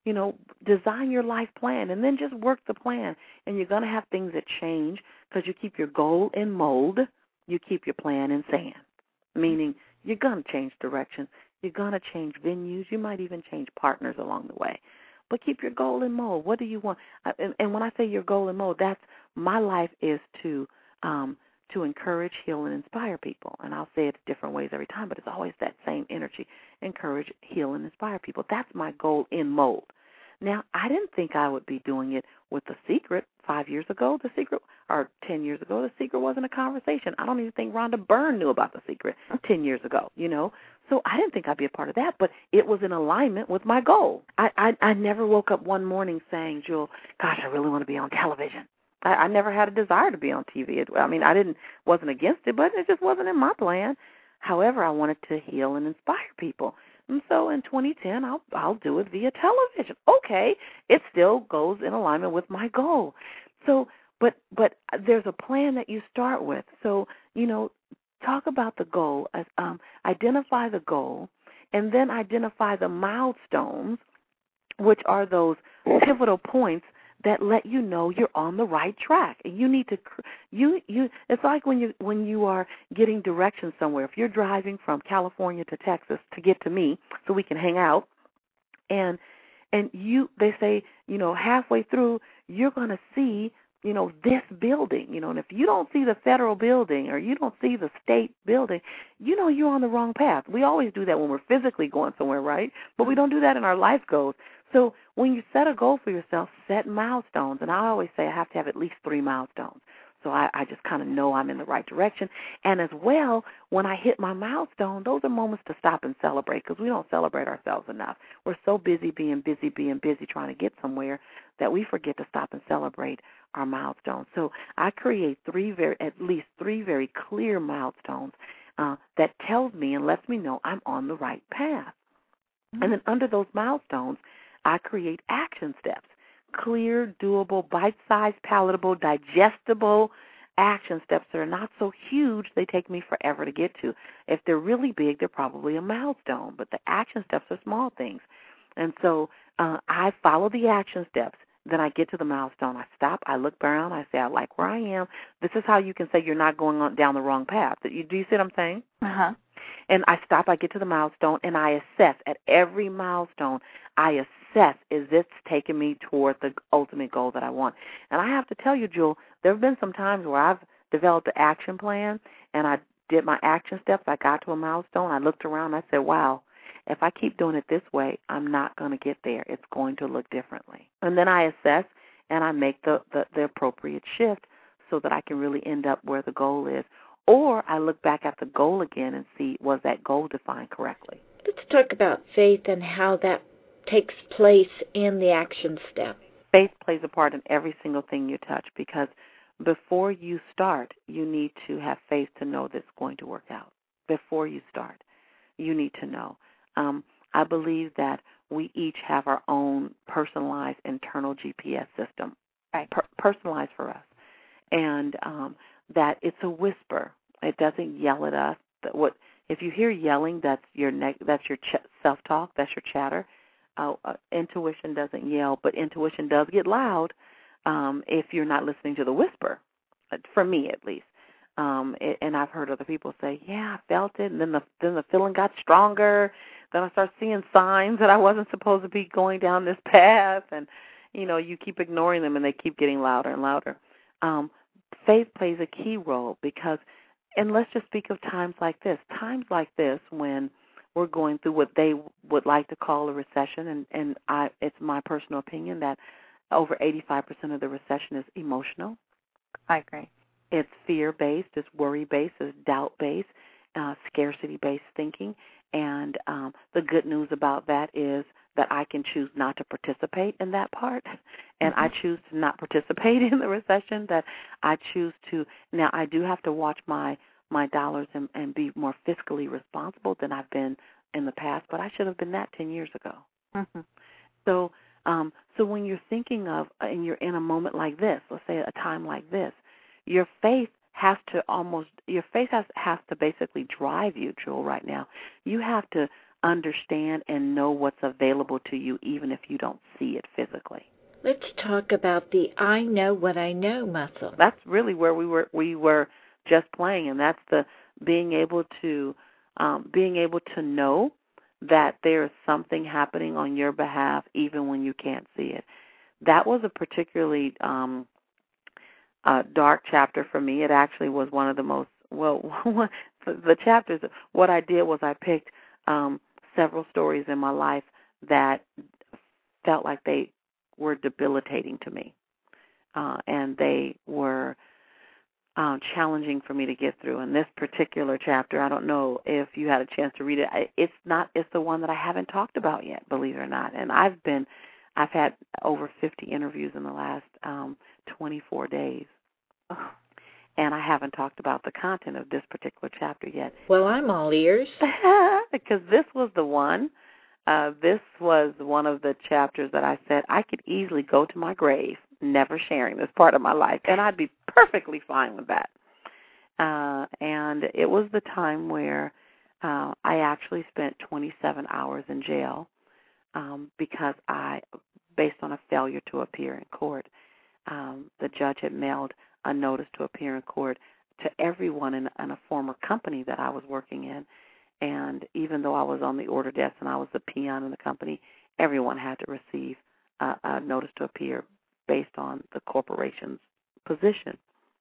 you know, design your life plan and then just work the plan. And you're going to have things that change because you keep your goal in mold, you keep your plan in sand, meaning you're going to change directions, you're going to change venues, you might even change partners along the way. But keep your goal in mold. What do you want? And, and when I say your goal in mold, that's my life is to um, to encourage, heal, and inspire people. And I'll say it different ways every time, but it's always that same energy. Encourage, heal, and inspire people. That's my goal in mold. Now, I didn't think I would be doing it with The Secret five years ago. The Secret, or ten years ago, The Secret wasn't a conversation. I don't even think Rhonda Byrne knew about The Secret ten years ago, you know. So I didn't think I'd be a part of that, but it was in alignment with my goal. I, I, I never woke up one morning saying, Jewel, gosh, I really want to be on television. I, I never had a desire to be on T V. It, I mean, I didn't, wasn't against it, but it just wasn't in my plan. However, I wanted to heal and inspire people. And so in twenty ten, I'll, I'll do it via television. Okay, it still goes in alignment with my goal. So, but but there's a plan that you start with. So, you know, talk about the goal, as, um, identify the goal, and then identify the milestones, which are those pivotal points that let you know you're on the right track. And you need to, you you. It's like when you when you are getting directions somewhere. If you're driving from California to Texas to get to me, so we can hang out, and and you, they say, you know, halfway through, you're going to see, you know, this building, you know, and if you don't see the federal building or you don't see the state building, you know you're on the wrong path. We always do that when we're physically going somewhere, right? But we don't do that in our life goals. So when you set a goal for yourself, set milestones. And I always say I have to have at least three milestones. So I, I just kind of know I'm in the right direction. And as well, when I hit my milestone, those are moments to stop and celebrate because we don't celebrate ourselves enough. We're so busy being busy, being busy, trying to get somewhere that we forget to stop and celebrate our milestones. So I create three very, at least three very clear milestones uh, that tells me and lets me know I'm on the right path. Mm-hmm. And then under those milestones, I create action steps, clear, doable, bite-sized, palatable, digestible action steps that are not so huge they take me forever to get to. If they're really big, they're probably a milestone, but the action steps are small things. And so uh, I follow the action steps. Then I get to the milestone. I stop. I look around. I say, I like where I am. This is how you can say you're not going on down the wrong path. Do you, do you see what I'm saying? Uh-huh. And I stop. I get to the milestone, and I assess. At every milestone, I assess, is this taking me toward the ultimate goal that I want? And I have to tell you, Jewel, there have been some times where I've developed an action plan, and I did my action steps. I got to a milestone. I looked around. I said, wow, if I keep doing it this way, I'm not going to get there. It's going to look differently. And then I assess, and I make the, the, the appropriate shift so that I can really end up where the goal is. Or I look back at the goal again and see, was that goal defined correctly? Let's talk about faith and how that takes place in the action step. Faith plays a part in every single thing you touch because before you start, you need to have faith to know that it's going to work out. Before you start, you need to know. Um, I believe that we each have our own personalized internal G P S system, right? Per- personalized for us. And um, that it's a whisper. It doesn't yell at us. That what if you hear yelling? That's your ne- that's your ch- self-talk. That's your chatter. Uh, uh, intuition doesn't yell, but intuition does get loud um, if you're not listening to the whisper. For me, at least. Um, it, and I've heard other people say, "Yeah, I felt it," and then the then the feeling got stronger. Then I start seeing signs that I wasn't supposed to be going down this path, and you know, you keep ignoring them, and they keep getting louder and louder. Um, faith plays a key role because, and let's just speak of times like this, times like this when we're going through what they would like to call a recession, and, and I, it's my personal opinion that over eighty-five percent of the recession is emotional. I agree. It's fear-based, it's worry-based, it's doubt-based, uh, scarcity-based thinking, and um, the good news about that is that I can choose not to participate in that part, and mm-hmm. I choose to not participate in the recession, that I choose to, now I do have to watch my, my dollars and, and be more fiscally responsible than I've been in the past, but I should have been that ten years ago. Mm-hmm. So um, so when you're thinking of, and you're in a moment like this, let's say a time like this, your faith has to almost, your faith has, has to basically drive you, Jewel, right now. You have to understand and know what's available to you even if you don't see it physically. Let's talk about the I know what I know muscle. That's really where we were we were just playing, and that's the being able to um, being able to know that there is something happening on your behalf even when you can't see it. That was a particularly um, uh, dark chapter for me. It actually was one of the most, well, the chapters, what I did was I picked um, several stories in my life that felt like they were debilitating to me, uh, and they were uh, challenging for me to get through. And this particular chapter, I don't know if you had a chance to read it. It's not. It's the one that I haven't talked about yet, believe it or not. And I've been, I've had over fifty interviews in the last um, twenty-four days, and I haven't talked about the content of this particular chapter yet. Well, I'm all ears. Because this was the one. Uh, this was one of the chapters that I said I could easily go to my grave never sharing this part of my life, and I'd be perfectly fine with that. Uh, and it was the time where uh, I actually spent twenty-seven hours in jail um, because I, based on a failure to appear in court, um, the judge had mailed a notice to appear in court to everyone in, in a former company that I was working in. And even though I was on the order desk and I was the peon in the company, everyone had to receive a, a notice to appear based on the corporation's position.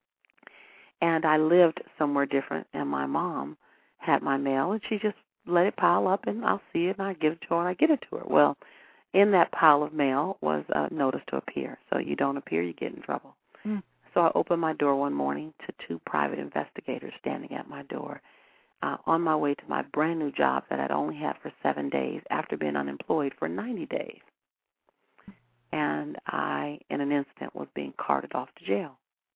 And I lived somewhere different, and my mom had my mail, and she just let it pile up, and I'll see it, and I give it to her, and I get it to her. Well, in that pile of mail was a notice to appear. So you don't appear, you get in trouble. Mm. So I opened my door one morning to two private investigators standing at my door. Uh, on my way to my brand new job that I'd only had for seven days after being unemployed for ninety days. And I, in an instant, was being carted off to jail.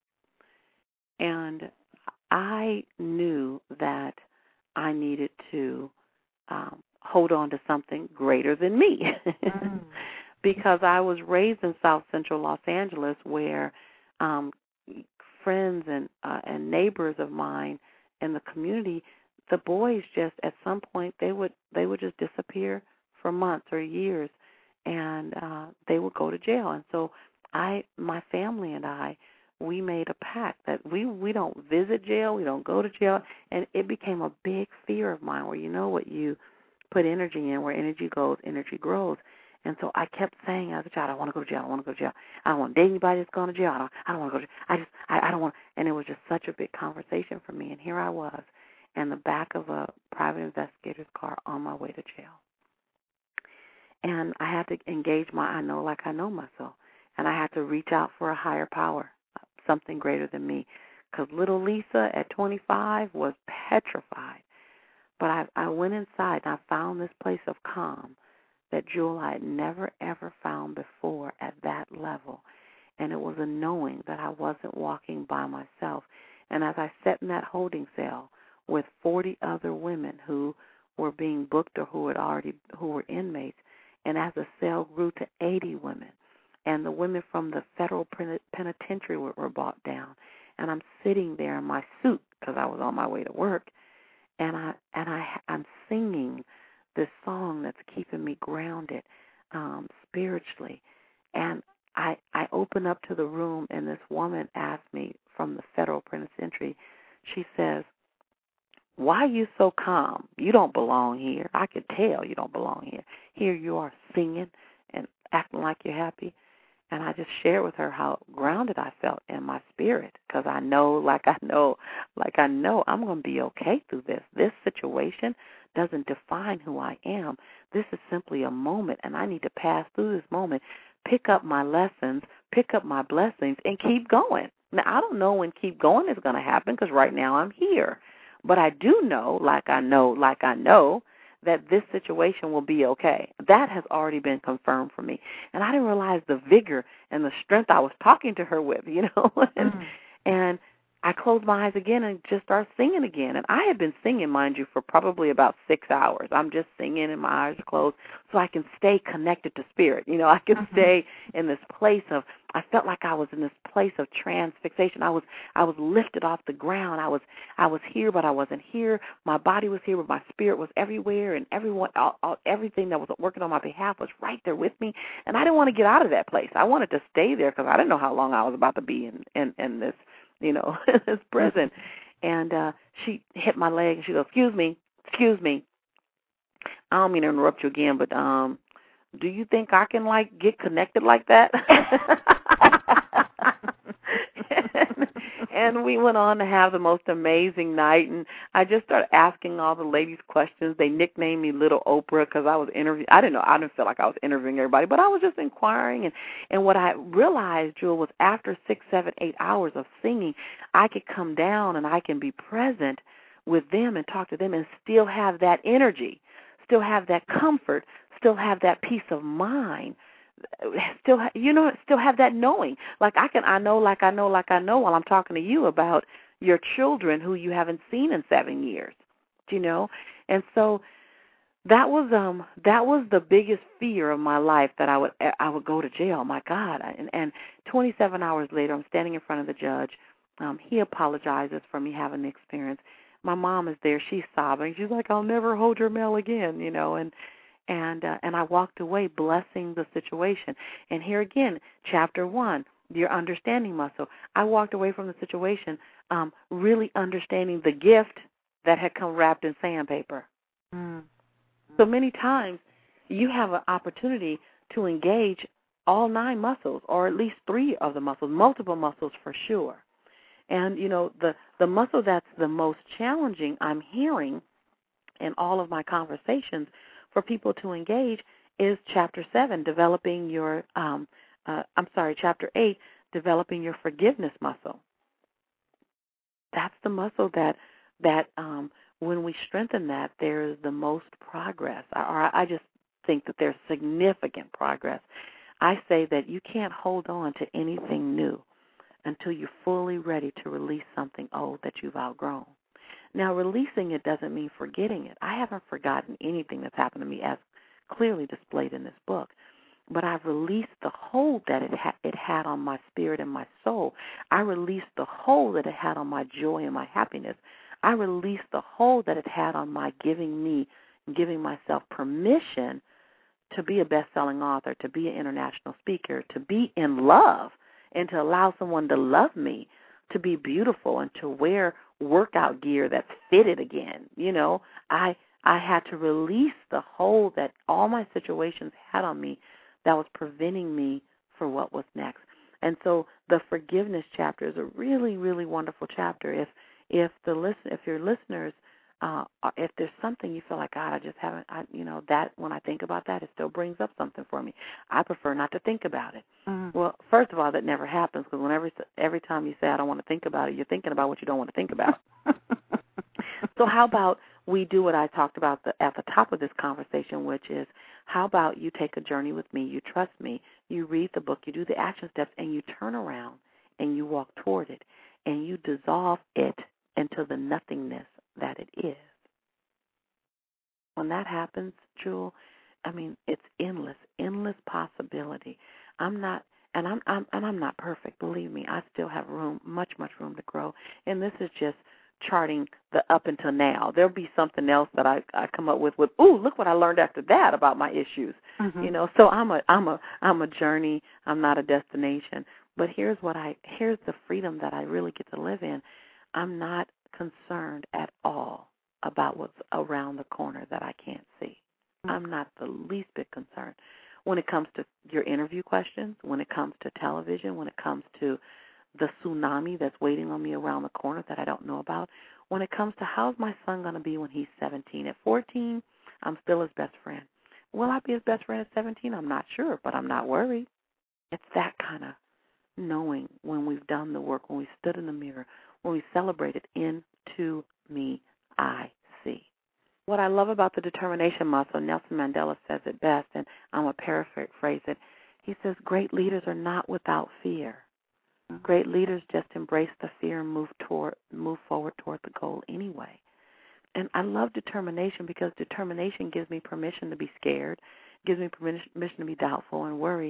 And I knew that I needed to um, hold on to something greater than me mm. because I was raised in South Central Los Angeles where um, friends and uh, and neighbors of mine in the community, the boys just at some point they would they would just disappear for months or years, and uh, they would go to jail. And so I, my family and I, we made a pact that we we don't visit jail, we don't go to jail, and it became a big fear of mine. Where you know what you put energy in, where energy goes, energy grows. And so I kept saying as a child, I want to go to jail, I want to go to jail. I don't want to date anybody that's going to jail. I don't, I don't want to go to jail. I just, I, I don't want. And it was just such a big conversation for me. And here I was, in the back of a private investigator's car on my way to jail. And I had to engage my I know like I know myself. And I had to reach out for a higher power, something greater than me. Because little Lisa at twenty-five was petrified. But I, I went inside and I found this place of calm that, Jewel, I had never, ever found before at that level. And it was a knowing that I wasn't walking by myself. And as I sat in that holding cell with forty other women who were being booked or who had already who were inmates, and as the cell grew to eighty women, and the women from the federal penitentiary were, were brought down, and I'm sitting there in my suit because I was on my way to work, and I and I I'm singing this song that's keeping me grounded um, spiritually, and I I open up to the room, and this woman asked me from the federal penitentiary. She says, "Why are you so calm? You don't belong here. I could tell you don't belong here. Here you are singing and acting like you're happy." And I just shared with her how grounded I felt in my spirit, because I know, like I know, like I know I'm going to be okay through this. This situation doesn't define who I am. This is simply a moment, and I need to pass through this moment, pick up my lessons, pick up my blessings, and keep going. Now, I don't know when keep going is going to happen, because right now I'm here. But I do know, like I know, like I know, that this situation will be okay. That has already been confirmed for me. And I didn't realize the vigor and the strength I was talking to her with, you know. and, mm. and I closed my eyes again and just started singing again. And I had been singing, mind you, for probably about six hours. I'm just singing and my eyes are closed so I can stay connected to spirit. You know, I can mm-hmm. stay in this place of I felt like I was in this place of transfixation. I was I was lifted off the ground. I was I was here, but I wasn't here. My body was here, but my spirit was everywhere, and everyone, all, all, everything that was working on my behalf was right there with me. And I didn't want to get out of that place. I wanted to stay there because I didn't know how long I was about to be in in, in this, you know, this prison. And uh, she hit my leg, and she goes, "Excuse me, excuse me. I don't mean to interrupt you again, but um, do you think I can, like, get connected like that?" and, and we went on to have the most amazing night, and I just started asking all the ladies questions. They nicknamed me Little Oprah because I was interviewing. I didn't know. I didn't feel like I was interviewing everybody, but I was just inquiring. And, and what I realized, Jewel, was after six, seven, eight hours of singing, I could come down and I can be present with them and talk to them and still have that energy, still have that comfort, still have that peace of mind, still, you know, still have that knowing. Like I can, I know, like I know, like I know while I'm talking to you about your children who you haven't seen in seven years, you know? And so that was, um, that was the biggest fear of my life, that I would, I would go to jail. My God. And, and twenty-seven hours later, I'm standing in front of the judge. Um, he apologizes for me having the experience. My mom is there. She's sobbing. She's like, "I'll never hold your mail again," you know, and, And uh, and I walked away blessing the situation. And here again, chapter one, your understanding muscle. I walked away from the situation um, really understanding the gift that had come wrapped in sandpaper. Mm. So many times you have an opportunity to engage all nine muscles, or at least three of the muscles, multiple muscles for sure. And, you know, the, the muscle that's the most challenging, I'm hearing in all of my conversations for people to engage, is chapter seven, developing your, um, uh, I'm sorry, chapter eight, developing your forgiveness muscle. That's the muscle that, that um, when we strengthen that, there's the most progress. Or I just think that there's significant progress. I say that you can't hold on to anything new until you're fully ready to release something old that you've outgrown. Now, releasing it doesn't mean forgetting it. I haven't forgotten anything that's happened to me as clearly displayed in this book, but I've released the hold that it, ha- it had on my spirit and my soul. I released the hold that it had on my joy and my happiness. I released the hold that it had on my giving me, giving myself permission to be a best-selling author, to be an international speaker, to be in love, and to allow someone to love me, to be beautiful, and to wear workout gear that's fitted again. You know, I I had to release the hold that all my situations had on me that was preventing me for what was next. And so the forgiveness chapter is a really, really wonderful chapter. If if the listen, if your listeners, uh, if there's something you feel like, God, I just haven't, I, you know, that when I think about that, it still brings up something for me. I prefer not to think about it. Mm-hmm. Well, first of all, that never happens, because whenever every time you say I don't want to think about it, you're thinking about what you don't want to think about. So how about we do what I talked about the, at the top of this conversation, which is, how about you take a journey with me, you trust me, you read the book, you do the action steps, and you turn around and you walk toward it, and you dissolve it into the nothingness that it is. When that happens, Jewel, I mean, it's endless, endless possibility. I'm not, and I'm, I'm, and I'm not perfect. Believe me, I still have room, much, much room to grow. And this is just charting the up until now. There'll be something else that I, I come up with. With, ooh, look what I learned after that about my issues. Mm-hmm. You know, so I'm a, I'm a, I'm a journey. I'm not a destination. But here's what I, here's the freedom that I really get to live in. I'm not concerned at all about what's around the corner that I can't see. Mm-hmm. I'm not the least bit concerned. When it comes to your interview questions, when it comes to television, when it comes to the tsunami that's waiting on me around the corner that I don't know about, when it comes to how's my son going to be when he's seventeen. At fourteen, I'm still his best friend. Will I be his best friend at seventeen? I'm not sure, but I'm not worried. It's that kind of knowing when we've done the work, when we stood in the mirror, when we celebrated into me, I see. What I love about the determination muscle, Nelson Mandela says it best, and I'm going to paraphrase it. He says, great leaders are not without fear. Great leaders just embrace the fear and move toward, move forward toward the goal anyway. And I love determination because determination gives me permission to be scared, gives me permission to be doubtful and worry,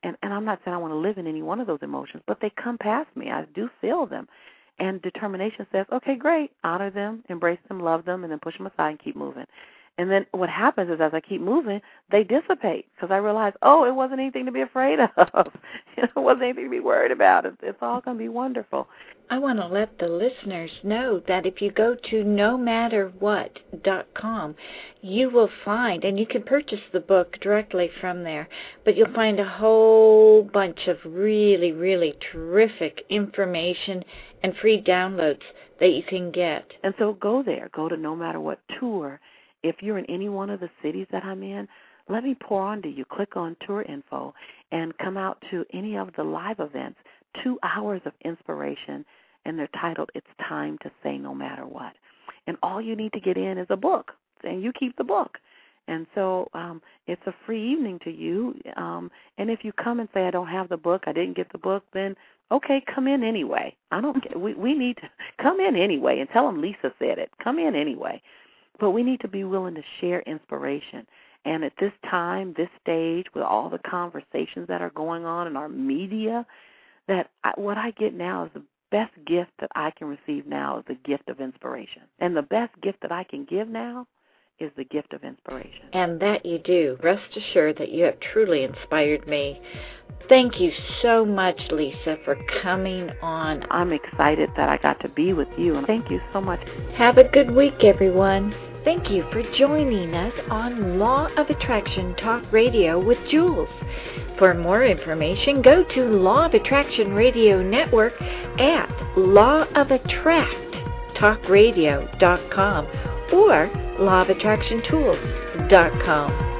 And, and I'm not saying I want to live in any one of those emotions, but they come past me. I do feel them. And determination says, okay, great, honor them, embrace them, love them, and then push them aside and keep moving. And then what happens is as I keep moving, they dissipate because I realize, oh, it wasn't anything to be afraid of. You know, it wasn't anything to be worried about. It's, it's all going to be wonderful. I want to let the listeners know that if you go to no matter what dot com, you will find, and you can purchase the book directly from there, but you'll find a whole bunch of really, really terrific information and free downloads that you can get. And so go there. Go to No Matter What Tour. If you're in any one of the cities that I'm in, let me pour onto you. Click on tour info and come out to any of the live events, two hours of inspiration, and they're titled, It's Time to Say No Matter What. And all you need to get in is a book, and you keep the book. And so um, it's a free evening to you. Um, and if you come and say, I don't have the book, I didn't get the book, then okay, come in anyway. I don't get, we, we need to come in anyway and tell them Lisa said it. Come in anyway. But we need to be willing to share inspiration. And at this time, this stage, with all the conversations that are going on in our media, that I, what I get now is the best gift that I can receive now is the gift of inspiration. And the best gift that I can give now is the gift of inspiration. And that you do. Rest assured that you have truly inspired me. Thank you so much, Lisa, for coming on. I'm excited that I got to be with you, and thank you so much. Have a good week, everyone. Thank you for joining us on Law of Attraction Talk Radio with Jules. For more information, go to Law of Attraction Radio Network at law of attract talk radio dot com or law of attraction tools dot com.